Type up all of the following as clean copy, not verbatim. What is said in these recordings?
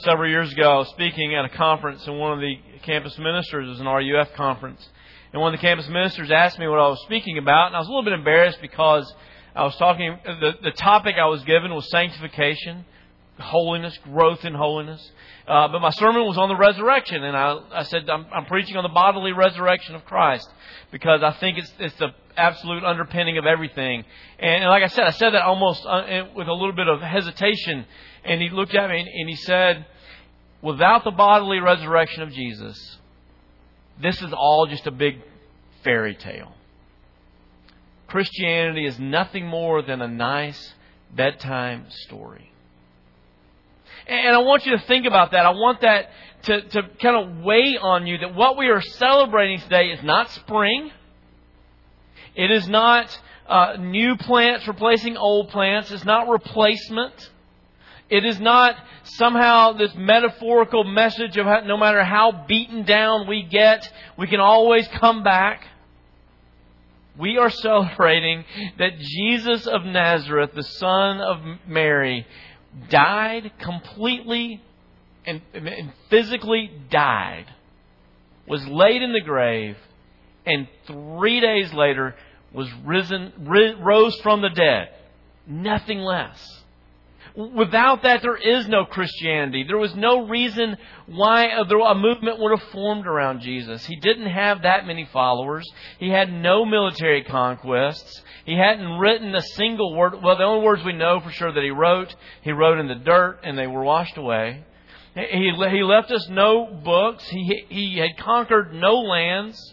Several years ago, I was speaking at a conference, and one of the campus ministers, it was an RUF conference, and one of the campus ministers asked me what I was speaking about, and I was a little bit embarrassed because I was talking, the topic I was given was sanctification, holiness, growth in holiness. But my sermon was on the resurrection, and I said I'm preaching on the bodily resurrection of Christ because I think it's the absolute underpinning of everything. And like I said that almost with a little bit of hesitation. And he looked at me and he said, without the bodily resurrection of Jesus, this is all just a big fairy tale. Christianity is nothing more than a nice bedtime story. And I want you to think about that. I want that to kind of weigh on you that what we are celebrating today is not spring. It is not new plants replacing old plants. It's not replacement. It is not somehow this metaphorical message of how, no matter how beaten down we get, we can always come back. We are celebrating that Jesus of Nazareth, the son of Mary, died completely and physically died, was laid in the grave, and 3 days later was rose from the dead. Nothing less. Without that, there is no Christianity. There was no reason why a movement would have formed around Jesus. He didn't have that many followers. He had no military conquests. He hadn't written a single word. Well, the only words we know for sure that he wrote in the dirt and they were washed away. He left us no books. He had conquered no lands.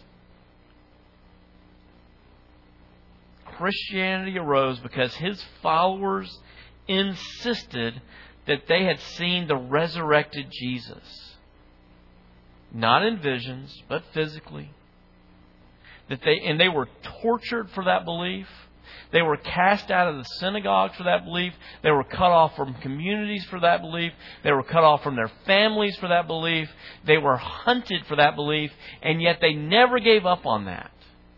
Christianity arose because his followers insisted that they had seen the resurrected Jesus. Not in visions, but physically. They were tortured for that belief. They were cast out of the synagogues for that belief. They were cut off from communities for that belief. They were cut off from their families for that belief. They were hunted for that belief. And yet they never gave up on that.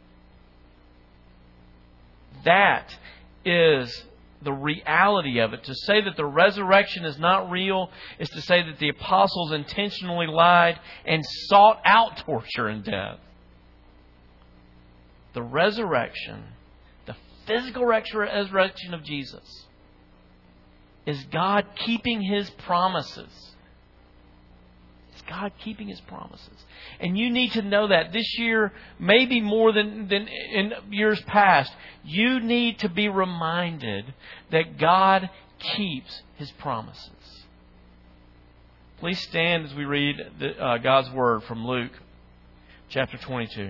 That is the reality of it. To say that the resurrection is not real is to say that the apostles intentionally lied and sought out torture and death. The resurrection, the physical resurrection of Jesus, is God keeping His promises. It's God keeping His promises. And you need to know that this year, maybe more than in years past, you need to be reminded that God keeps His promises. Please stand as we read God's Word from Luke chapter 22.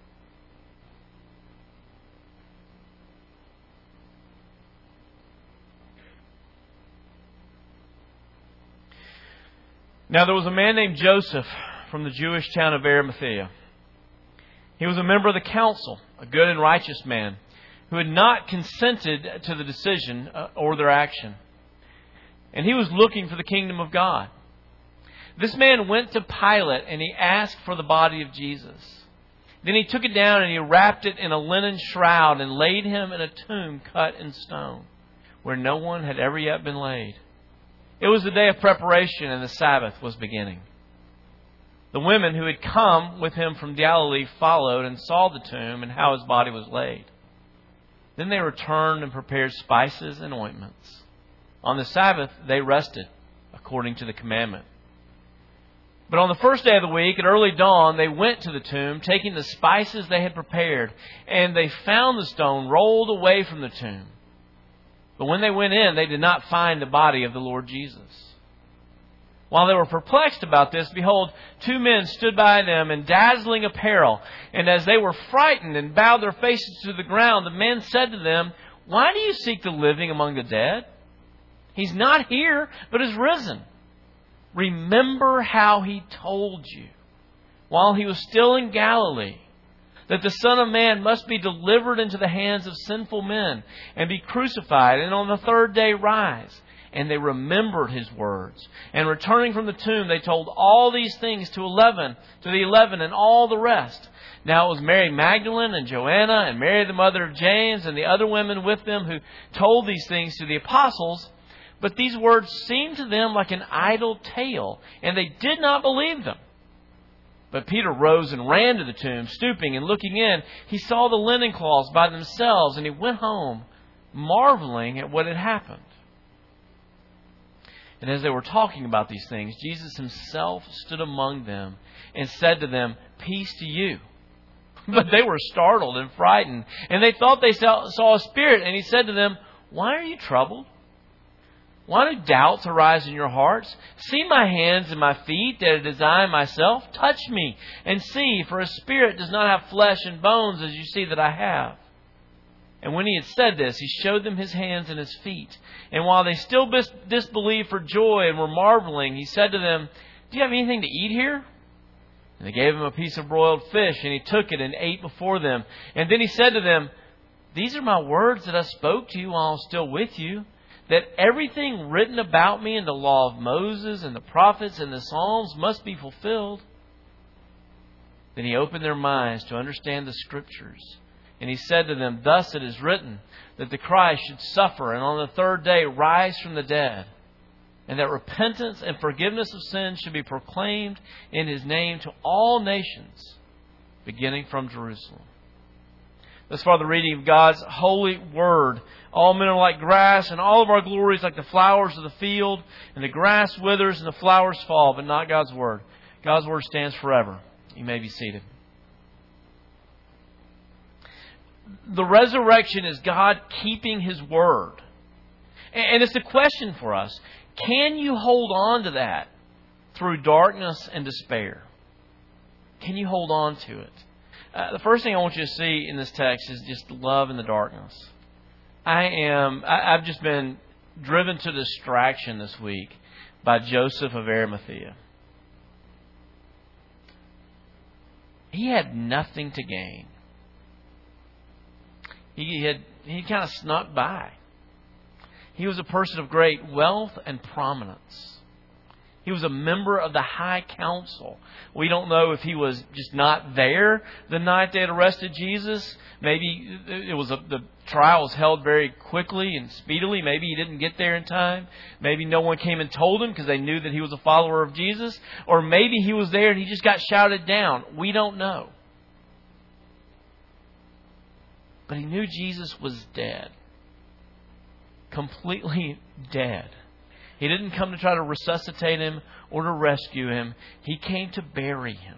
Now there was a man named Joseph from the Jewish town of Arimathea. He was a member of the council, a good and righteous man, who had not consented to the decision or their action. And he was looking for the kingdom of God. This man went to Pilate and he asked for the body of Jesus. Then he took it down and he wrapped it in a linen shroud and laid him in a tomb cut in stone, where no one had ever yet been laid. It was the day of preparation and the Sabbath was beginning. The women who had come with him from Galilee followed and saw the tomb and how his body was laid. Then they returned and prepared spices and ointments. On the Sabbath they rested, according to the commandment. But on the first day of the week, at early dawn, they went to the tomb, taking the spices they had prepared, and they found the stone rolled away from the tomb. But when they went in, they did not find the body of the Lord Jesus. While they were perplexed about this, behold, two men stood by them in dazzling apparel. And as they were frightened and bowed their faces to the ground, the men said to them, "Why do you seek the living among the dead? He's not here, but is risen. Remember how He told you, while He was still in Galilee, that the Son of Man must be delivered into the hands of sinful men and be crucified, and on the third day rise." And they remembered His words. And returning from the tomb, they told all these things to the 11 and all the rest. Now it was Mary Magdalene and Joanna and Mary the mother of James and the other women with them who told these things to the apostles. But these words seemed to them like an idle tale, and they did not believe them. But Peter rose and ran to the tomb, stooping and looking in. He saw the linen cloths by themselves, and he went home, marveling at what had happened. And as they were talking about these things, Jesus himself stood among them and said to them, "Peace to you." But they were startled and frightened, and they thought they saw a spirit. And he said to them, "Why are you troubled? Why do doubts arise in your hearts? See my hands and my feet, that it is I myself. Touch me and see, for a spirit does not have flesh and bones, as you see that I have." And when he had said this, he showed them his hands and his feet. And while they still disbelieved for joy and were marveling, he said to them, "Do you have anything to eat here?" And they gave him a piece of broiled fish, and he took it and ate before them. And then he said to them, "These are my words that I spoke to you while I was still with you, that everything written about me in the law of Moses and the prophets and the Psalms must be fulfilled." Then he opened their minds to understand the Scriptures. And he said to them, "Thus it is written, that the Christ should suffer and on the third day rise from the dead, and that repentance and forgiveness of sins should be proclaimed in his name to all nations, beginning from Jerusalem." Thus far the reading of God's holy word. All men are like grass, and all of our glories like the flowers of the field. And the grass withers and the flowers fall, but not God's word. God's word stands forever. You may be seated. The resurrection is God keeping his word. And it's a question for us. Can you hold on to that through darkness and despair? Can you hold on to it? The first thing I want you to see in this text is just love in the darkness. I've just been driven to distraction this week by Joseph of Arimathea. He had nothing to gain. He kind of snuck by. He was a person of great wealth and prominence. He was a member of the high council. We don't know if he was just not there the night they had arrested Jesus. Maybe the trial was held very quickly and speedily. Maybe he didn't get there in time. Maybe no one came and told him because they knew that he was a follower of Jesus. Or maybe he was there and he just got shouted down. We don't know. But he knew Jesus was dead. Completely dead. He didn't come to try to resuscitate him or to rescue him. He came to bury him.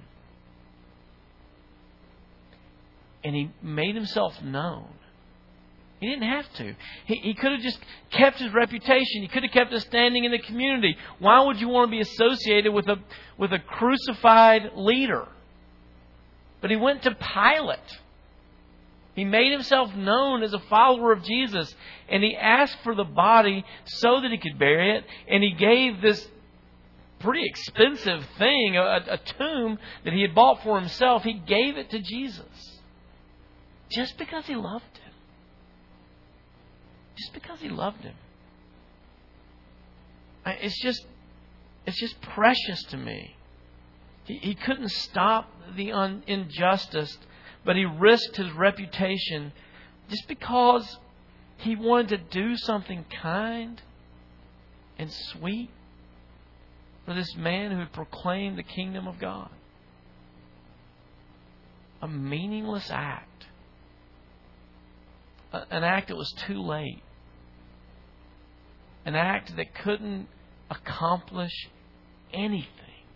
And he made himself known. He didn't have to. He could have just kept his reputation. He could have kept his standing in the community. Why would you want to be associated with a crucified leader? But he went to Pilate. He made himself known as a follower of Jesus. And he asked for the body so that he could bury it. And he gave this pretty expensive thing, a tomb that he had bought for himself. He gave it to Jesus. Just because he loved him. Just because he loved him. It's just precious to me. He couldn't stop the injustice, but he risked his reputation just because he wanted to do something kind and sweet for this man who had proclaimed the kingdom of God. A meaningless act. An act that was too late. An act that couldn't accomplish anything.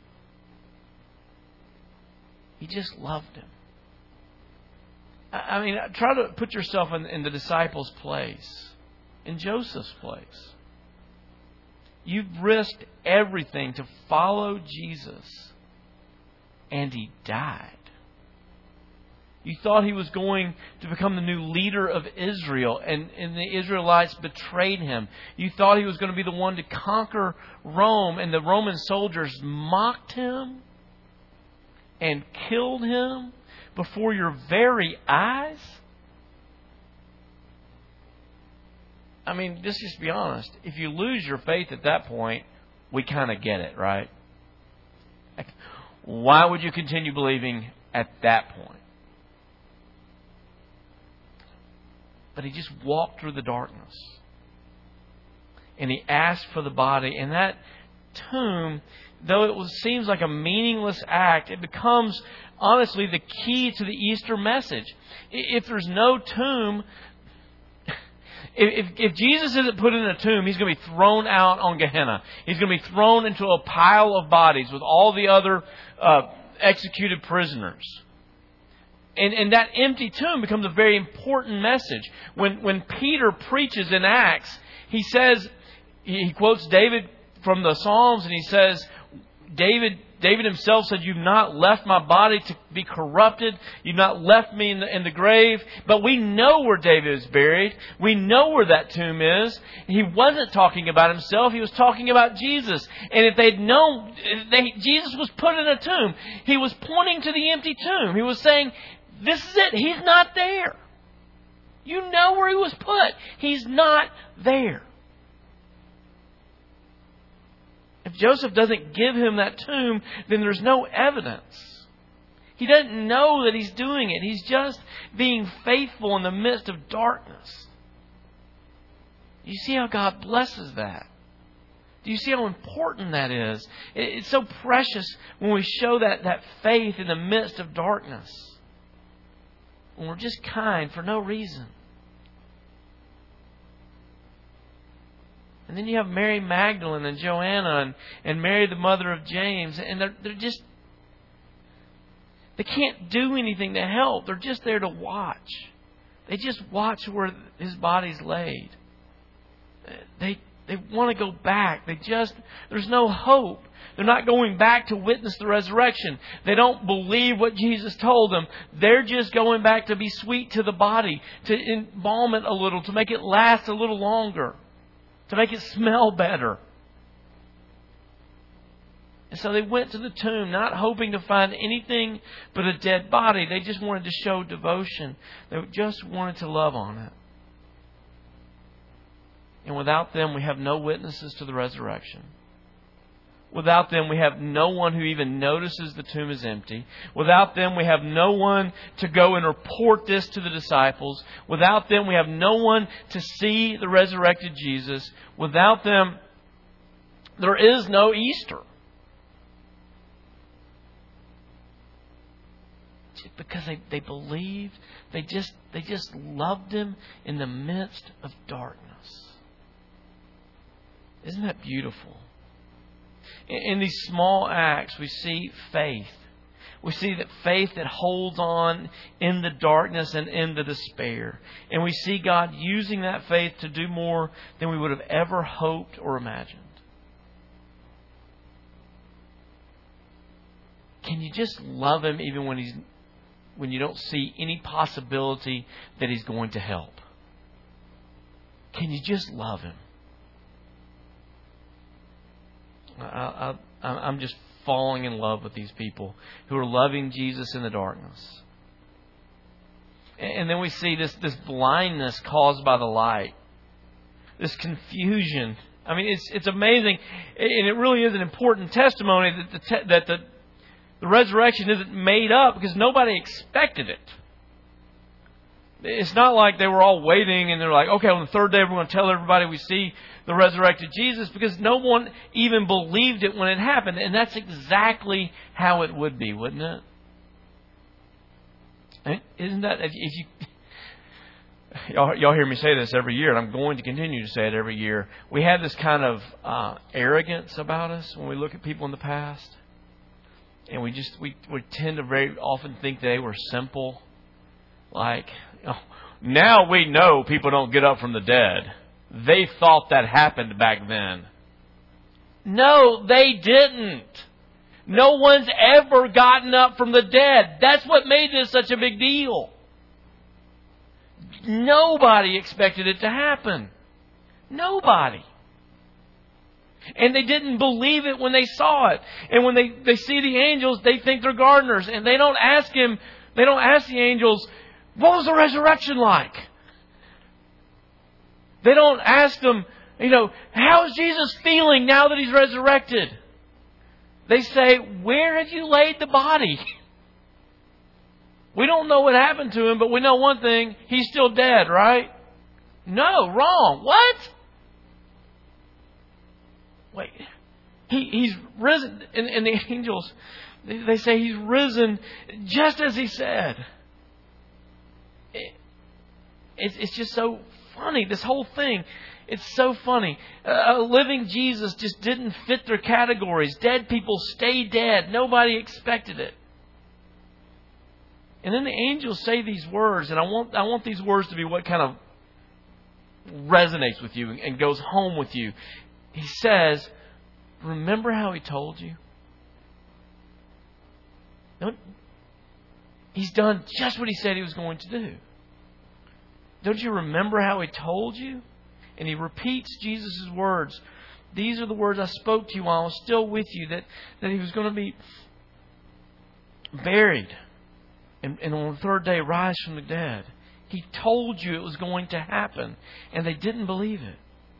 He just loved him. I mean, try to put yourself in the disciples' place, in Joseph's place. You've risked everything to follow Jesus, and he died. You thought he was going to become the new leader of Israel, and the Israelites betrayed him. You thought he was going to be the one to conquer Rome, and the Roman soldiers mocked him and killed him before your very eyes? I mean, just be honest. If you lose your faith at that point, we kind of get it, right? Why would you continue believing at that point? But he just walked through the darkness. and he asked for the body. And that tomb, though it seems like a meaningless act, it becomes, honestly, the key to the Easter message. If there's no tomb, if Jesus isn't put in a tomb, He's going to be thrown out on Gehenna. He's going to be thrown into a pile of bodies with all the other executed prisoners. And that empty tomb becomes a very important message. When Peter preaches in Acts, he says, he quotes David from the Psalms, and he says, David himself said, "You've not left my body to be corrupted. You've not left me in the grave." But we know where David is buried. We know where that tomb is. He wasn't talking about himself. He was talking about Jesus. And if they'd known Jesus was put in a tomb, He was pointing to the empty tomb. He was saying, this is it. He's not there. You know where He was put. He's not there. If Joseph doesn't give him that tomb, then there's no evidence. He doesn't know that he's doing it. He's just being faithful in the midst of darkness. You see how God blesses that? Do you see how important that is? It's so precious when we show that faith in the midst of darkness. When we're just kind for no reason. And then you have Mary Magdalene and Joanna and Mary, the mother of James. And they're just... they can't do anything to help. They're just there to watch. They just watch where His body's laid. They want to go back. There's no hope. They're not going back to witness the resurrection. They don't believe what Jesus told them. They're just going back to be sweet to the body, to embalm it a little, to make it last a little longer, to make it smell better. And so they went to the tomb, not hoping to find anything but a dead body. They just wanted to show devotion. They just wanted to love on it. And without them, we have no witnesses to the resurrection. Without them, we have no one who even notices the tomb is empty. Without them, we have no one to go and report this to the disciples. Without them, we have no one to see the resurrected Jesus. Without them, there is no Easter. Just because they believed, they just loved Him in the midst of darkness. Isn't that beautiful? In these small acts, we see faith. We see that faith that holds on in the darkness and in the despair. And we see God using that faith to do more than we would have ever hoped or imagined. Can you just love Him even when you don't see any possibility that He's going to help? Can you just love Him? I'm just falling in love with these people who are loving Jesus in the darkness. And then we see this blindness caused by the light. This confusion. I mean, it's amazing. And it really is an important testimony that the resurrection isn't made up because nobody expected it. It's not like they were all waiting and they're like, okay, on the third day we're going to tell everybody we see the resurrected Jesus, because no one even believed it when it happened. And that's exactly how it would be, wouldn't it? Isn't that... Y'all hear me say this every year, and I'm going to continue to say it every year. We have this kind of arrogance about us when we look at people in the past. And we tend to very often think they were simple. Like, now we know people don't get up from the dead. They thought that happened back then. No, they didn't. No one's ever gotten up from the dead. That's what made this such a big deal. Nobody expected it to happen. Nobody. And they didn't believe it when they saw it. And when they see the angels, they think they're gardeners. And they don't ask the angels, what was the resurrection like? They don't ask them, how is Jesus feeling now that He's resurrected? They say, where have you laid the body? We don't know what happened to Him, but we know one thing. He's still dead, right? No, wrong. What? wait, he's risen. And the angels, they say He's risen just as He said. It's just so funny, this whole thing. It's so funny. A living Jesus just didn't fit their categories. Dead people stay dead. Nobody expected it. And then the angels say these words, and I want these words to be what kind of resonates with you and goes home with you. He says, remember how He told you? He's done just what He said He was going to do. Don't you remember how He told you? And He repeats Jesus' words. These are the words I spoke to you while I was still with you, that He was going to be buried and on the third day rise from the dead. He told you it was going to happen, and they didn't believe it.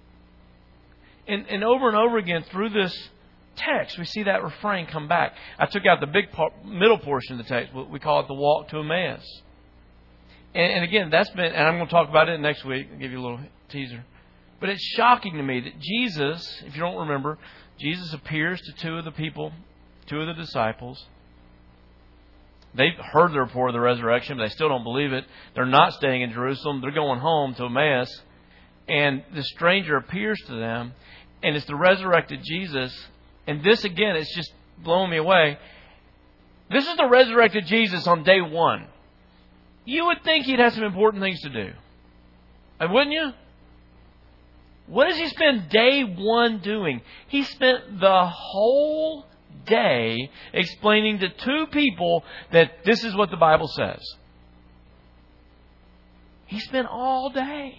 And over again through this text, we see that refrain come back. I took out the middle portion of the text. We call it the walk to Emmaus. And again, that's been, and I'm going to talk about it next week. I'll give you a little teaser. But it's shocking to me that Jesus, if you don't remember, Jesus appears to two of the disciples. They've heard the report of the resurrection, but they still don't believe it. They're not staying in Jerusalem. They're going home to Emmaus. And the stranger appears to them, and it's the resurrected Jesus. And this, again, it's just blowing me away. This is the resurrected Jesus on day one. You would think He'd have some important things to do. Wouldn't you? What does He spend day one doing? He spent the whole day explaining to two people that this is what the Bible says. He spent all day.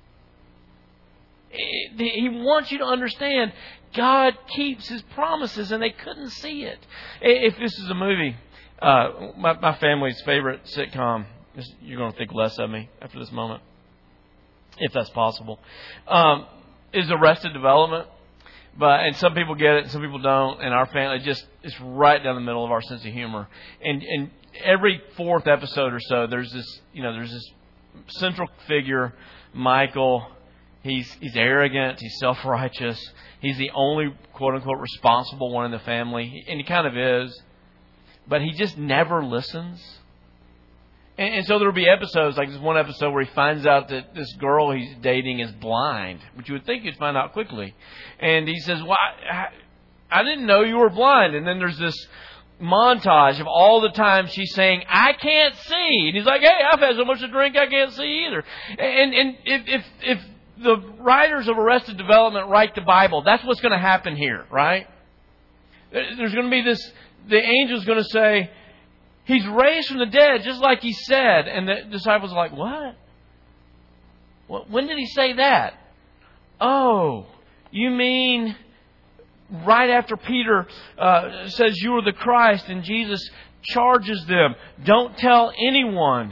He wants you to understand God keeps His promises, and they couldn't see it. If this is a movie, my family's favorite sitcom, you're going to think less of me after this moment, if that's possible, is Arrested Development. And some people get it, and some people don't. And our family it's right down the middle of our sense of humor. And every fourth episode or so, there's this central figure, Michael. He's arrogant. He's self-righteous. He's the only quote unquote responsible one in the family, and he kind of is. But he just never listens. And so there will be episodes, like this one episode where he finds out that this girl he's dating is blind, which you would think you'd find out quickly. And he says, well, I didn't know you were blind. And then there's this montage of all the time she's saying, I can't see. And he's like, hey, I've had so much to drink I can't see either. And if the writers of Arrested Development write the Bible, that's what's going to happen here, right? There's going to be the angel's going to say, He's raised from the dead, just like He said. And the disciples are like, what? When did He say that? Oh, you mean right after Peter says you are the Christ, and Jesus charges them, don't tell anyone.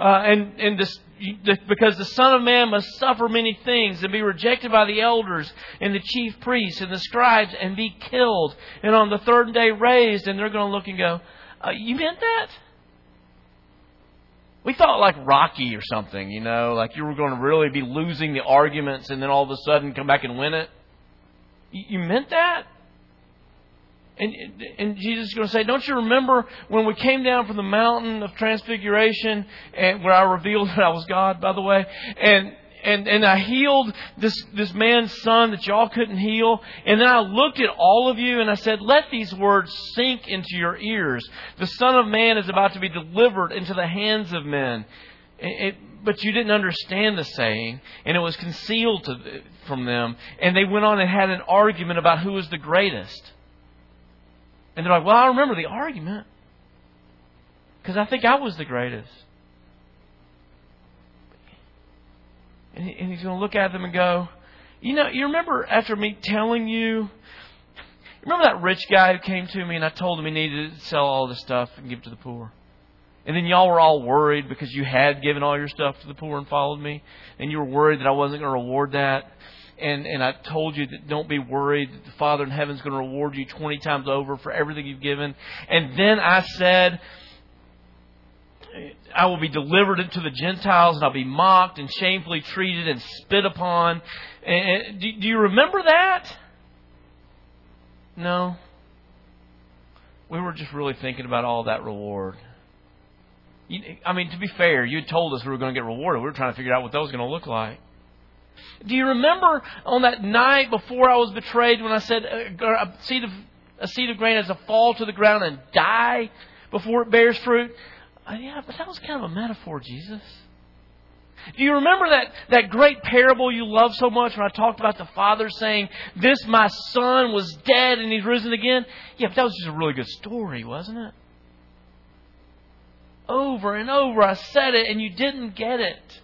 Because the Son of Man must suffer many things and be rejected by the elders and the chief priests and the scribes and be killed. And on the third day raised. And they're going to look and go, you meant that? We thought like Rocky or something, like you were going to really be losing the arguments and then all of a sudden come back and win it. You meant that? And Jesus is going to say, don't you remember when we came down from the mountain of transfiguration, and where I revealed that I was God, by the way, and I healed this man's son that y'all couldn't heal. And then I looked at all of you and I said, let these words sink into your ears. The Son of Man is about to be delivered into the hands of men. But you didn't understand the saying, and it was concealed from them. And they went on and had an argument about who was the greatest. And they're like, well, I remember the argument, because I think I was the greatest. And He's going to look at them and go, you remember after me telling you, remember that rich guy who came to me and I told him he needed to sell all this stuff and give it to the poor? And then y'all were all worried because you had given all your stuff to the poor and followed me. And you were worried that I wasn't going to reward that. And I told you that don't be worried, that the Father in heaven is going to reward you 20 times over for everything you've given. And then I said, I will be delivered into the Gentiles, and I'll be mocked and shamefully treated and spit upon. And do you remember that? No. We were just really thinking about all that reward. I mean, to be fair, you had told us we were going to get rewarded. We were trying to figure out what that was going to look like. Do you remember on that night before I was betrayed when I said a seed of grain is to fall to the ground and die before it bears fruit? Yeah, but that was kind of a metaphor, Jesus. Do you remember that great parable you love so much when I talked about the Father saying, "This my son was dead and he's risen again"? Yeah, but that was just a really good story, wasn't it? Over and over I said it and you didn't get it.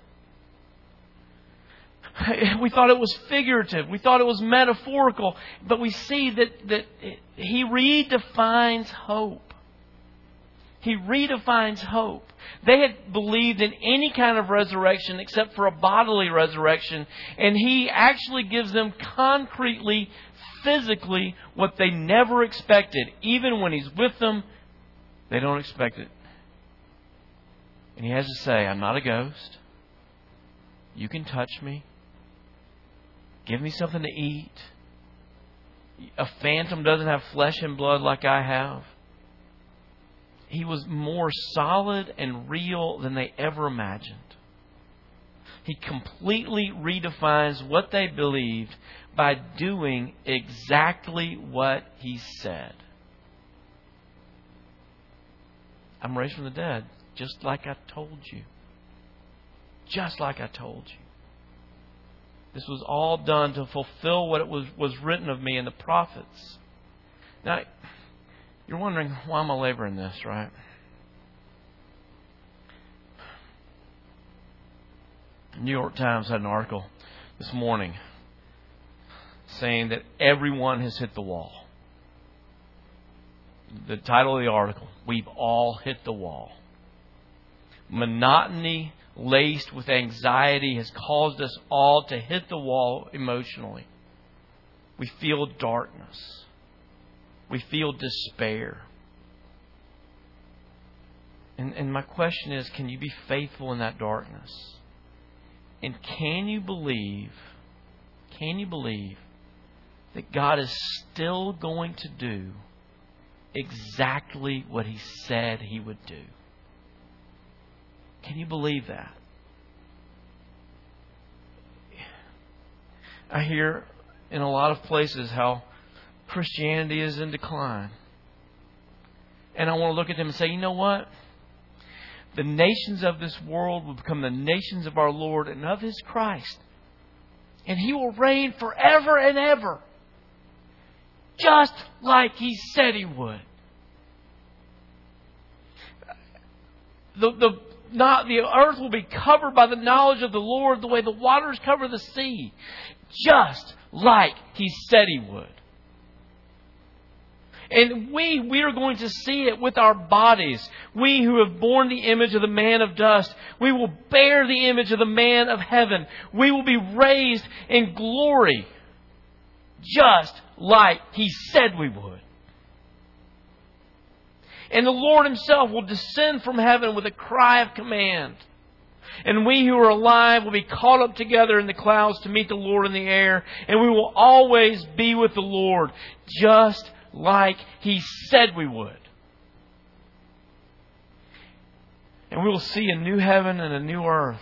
We thought it was figurative. We thought it was metaphorical. But we see that He redefines hope. He redefines hope. They had believed in any kind of resurrection except for a bodily resurrection. And He actually gives them concretely, physically, what they never expected. Even when He's with them, they don't expect it. And He has to say, "I'm not a ghost. You can touch me. Give me something to eat. A phantom doesn't have flesh and blood like I have." He was more solid and real than they ever imagined. He completely redefines what they believed by doing exactly what He said. "I'm raised from the dead, just like I told you." Just like I told you. This was all done to fulfill what it was written of me in the prophets. Now, you're wondering, why am I laboring this, right? New York Times had an article this morning saying that everyone has hit the wall. The title of the article, "We've all hit the wall." Monotony laced with anxiety has caused us all to hit the wall emotionally. We feel darkness. We feel despair. And my question is, can you be faithful in that darkness? And can you believe that God is still going to do exactly what He said He would do? Can you believe that? I hear in a lot of places how Christianity is in decline. And I want to look at them and say, you know what? The nations of this world will become the nations of our Lord and of His Christ. And He will reign forever and ever. Just like He said He would. The earth will be covered by the knowledge of the Lord the way the waters cover the sea. Just like He said He would. And we are going to see it with our bodies. We who have borne the image of the man of dust, we will bear the image of the man of heaven. We will be raised in glory, just like He said we would. And the Lord Himself will descend from heaven with a cry of command. And we who are alive will be caught up together in the clouds to meet the Lord in the air. And we will always be with the Lord, just like He said we would. And we will see a new heaven and a new earth.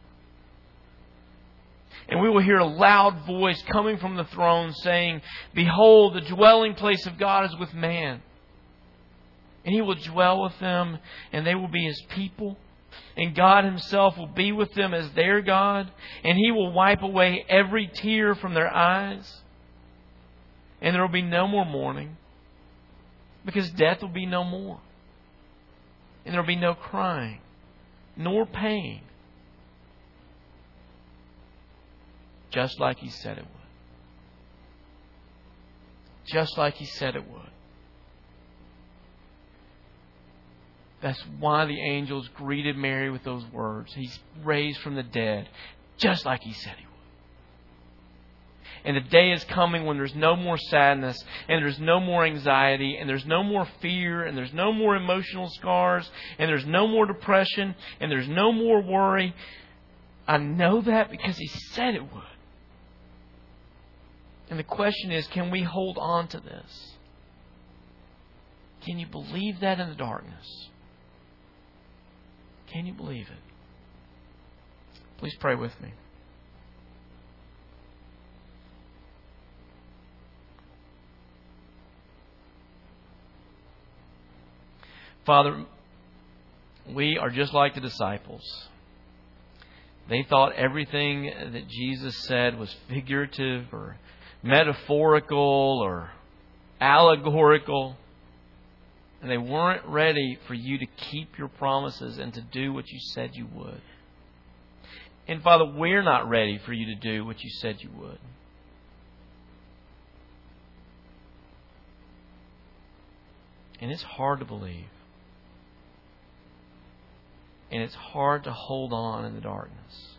And we will hear a loud voice coming from the throne saying, "Behold, the dwelling place of God is with man. And He will dwell with them, and they will be His people. And God Himself will be with them as their God. And He will wipe away every tear from their eyes. And there will be no more mourning, because death will be no more. And there will be no crying, nor pain. Just like He said it would. Just like He said it would. That's why the angels greeted Mary with those words. He's raised from the dead, just like He said He would. And the day is coming when there's no more sadness, and there's no more anxiety, and there's no more fear, and there's no more emotional scars, and there's no more depression, and there's no more worry. I know that because He said it would. And the question is, can we hold on to this? Can you believe that in the darkness? Can you believe it? Please pray with me. Father, we are just like the disciples. They thought everything that Jesus said was figurative or metaphorical or allegorical. And they weren't ready for you to keep your promises and to do what you said you would. And Father, we're not ready for you to do what you said you would. And it's hard to believe. And it's hard to hold on in the darkness.